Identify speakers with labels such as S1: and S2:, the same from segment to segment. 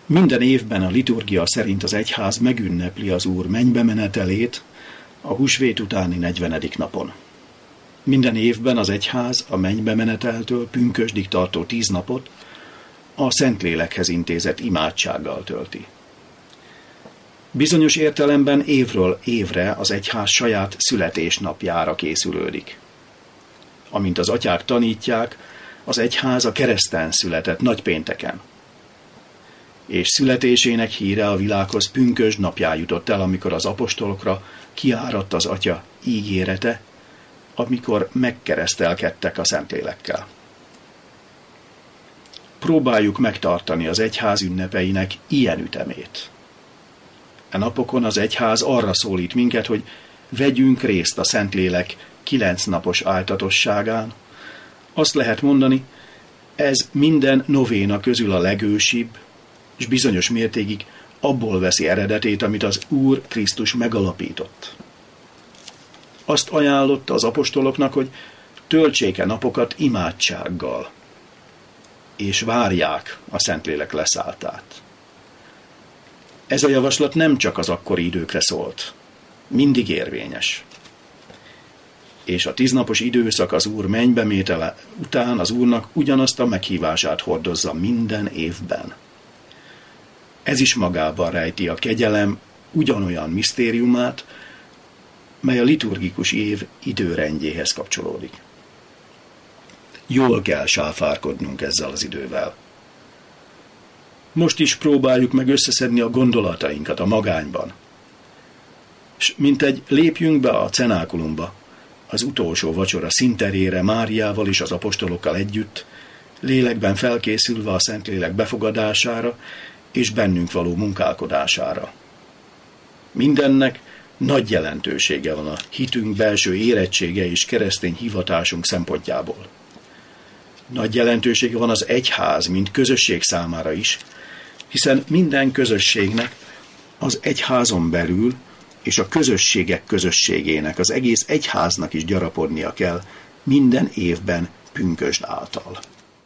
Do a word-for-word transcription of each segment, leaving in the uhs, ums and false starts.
S1: Minden évben a liturgia szerint az egyház megünnepli az Úr mennybe menetelét a húsvét utáni negyvenedik napon. Minden évben az egyház a mennybe meneteltől pünkösdig tartó tíz napot a Szentlélekhez intézett imádsággal tölti. Bizonyos értelemben évről évre az egyház saját születésnapjára készülődik. Amint az atyák tanítják, az egyház a kereszten született nagypénteken. És születésének híre a világhoz pünkösd napján jutott el, amikor az apostolokra kiáradt az atya ígérete, amikor megkeresztelkedtek a Szentlélekkel. Próbáljuk megtartani az egyház ünnepeinek ilyen ütemét. E napokon az egyház arra szólít minket, hogy vegyünk részt a Szentlélek kilenc napos áltatosságán. Azt lehet mondani, ez minden novéna közül a legősibb, és bizonyos mértékig abból veszi eredetét, amit az Úr Krisztus megalapított. Azt ajánlotta az apostoloknak, hogy töltsék-e napokat imádsággal, és várják a Szentlélek leszálltát. Ez a javaslat nem csak az akkori időkre szólt, mindig érvényes. És a tíznapos időszak az Úr mennybemétele után az Úrnak ugyanazt a meghívását hordozza minden évben. Ez is magában rejti a kegyelem ugyanolyan misztériumát, mely a liturgikus év időrendjéhez kapcsolódik. Jól kell sáfárkodnunk ezzel az idővel. Most is próbáljuk meg összeszedni a gondolatainkat a magányban. És mintegy lépjünk be a cenákulumba, az utolsó vacsora színterére Máriával és az apostolokkal együtt, lélekben felkészülve a Szentlélek befogadására és bennünk való munkálkodására. Mindennek nagy jelentősége van a hitünk belső érettsége és keresztény hivatásunk szempontjából. Nagy jelentősége van az egyház, mint közösség számára is, hiszen minden közösségnek az egyházon belül és a közösségek közösségének, az egész egyháznak is gyarapodnia kell minden évben pünkösd által.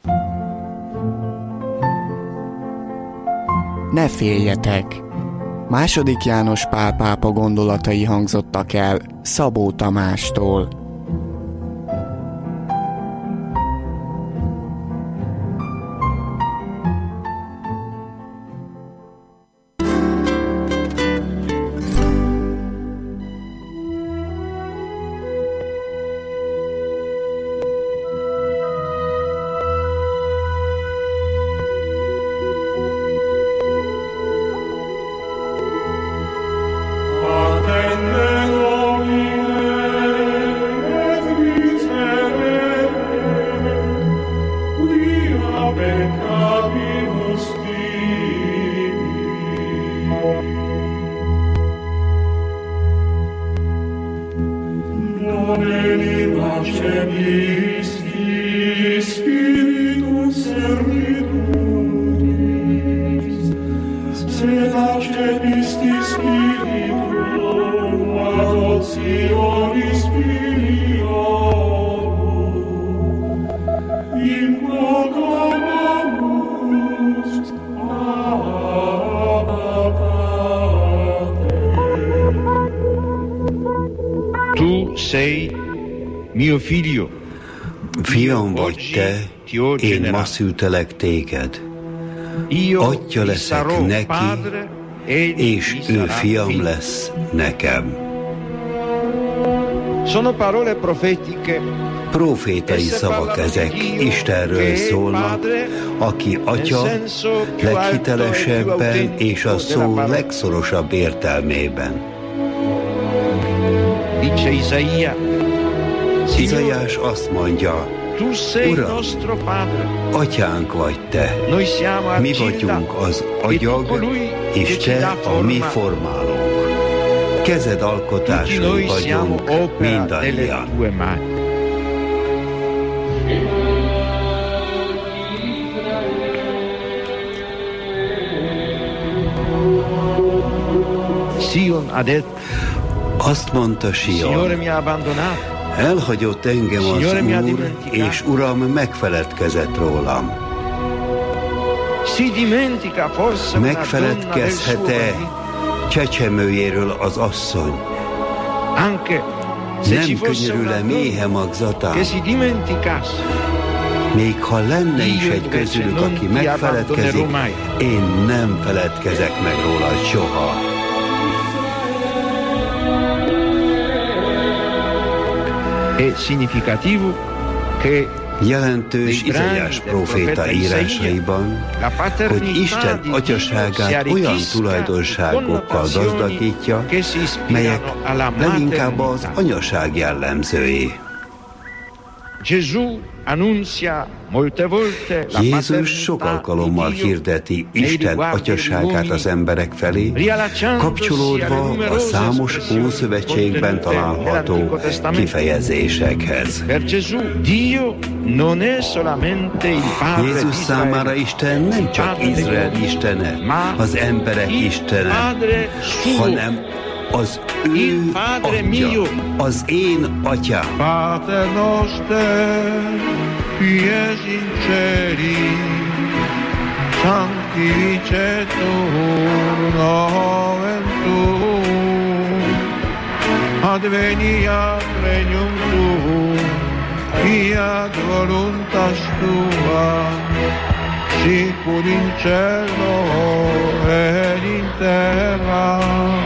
S2: Ne féljetek! Második János Pál pápa gondolatai hangzottak el Szabó Tamástól.
S3: Fiam vagy te, én ma szültelek téged. Atya leszek neki, és ő fiam lesz nekem. Profétai szavak ezek, Istenről szólnak, aki atya leghitelesebben és a szó legszorosabb értelmében. Izaiás azt mondja, Uram, atyánk vagy te, mi vagyunk az agyag, és te a mi formálónk. Kezed alkotásai vagyunk mindannyian. Azt mondta Sion, elhagyott engem az Úr, és Uram megfeledkezett rólam. Megfeledkezhet-e csecsemőjéről az asszony? Nem könyörül-e méhe magzatán? Még ha lenne is egy közülük, aki megfeledkezik, én nem feledkezek meg róla soha. Jelentős Izaiás próféta írásaiban, hogy Isten atyaságát olyan tulajdonságokkal gazdagítja, melyek leginkább az anyaság jellemzői. Jézus sok alkalommal hirdeti Isten atyaságát az emberek felé, kapcsolódva a számos Ószövetségben található kifejezésekhez. Jézus számára Isten nem csak Izrael istene, az emberek istene, hanem az ő atya, az én atyám.
S4: Pater noster, qui es in celi, sanctificetur nomen tuum, adveniat regnum tuum, fiat voluntas tua, sicur in cielo et in terra.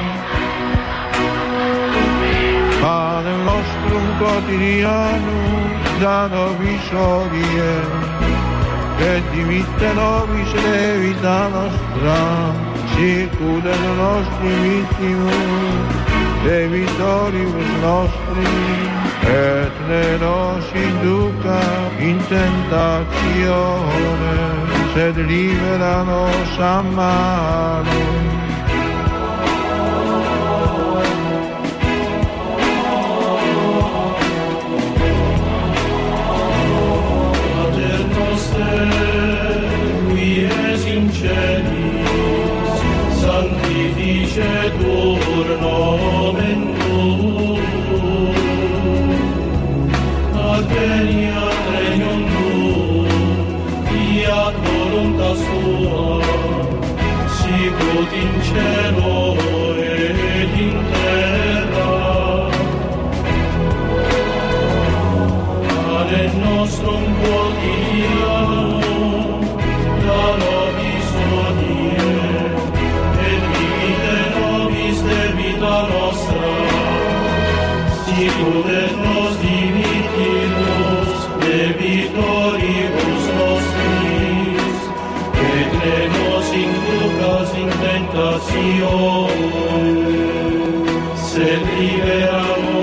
S4: Panem nostrum quotidianum da nobis hodie, et dimitte nobis debita nostra, sicut et nostri vittimus debitoribus nostri, et ne nos induca in tentatione, sed libera nos a malo.
S5: Sanctificetur nomen tuum, adveniat regnum tuum, fiat voluntas tua, sicut in cielo et in terra. Panem nostrum quotidianum da nobis hodie, debita nostra, sicut et nos dimittimus debitoribus nostris, et ne nos inducas in tentatione, sed libera nos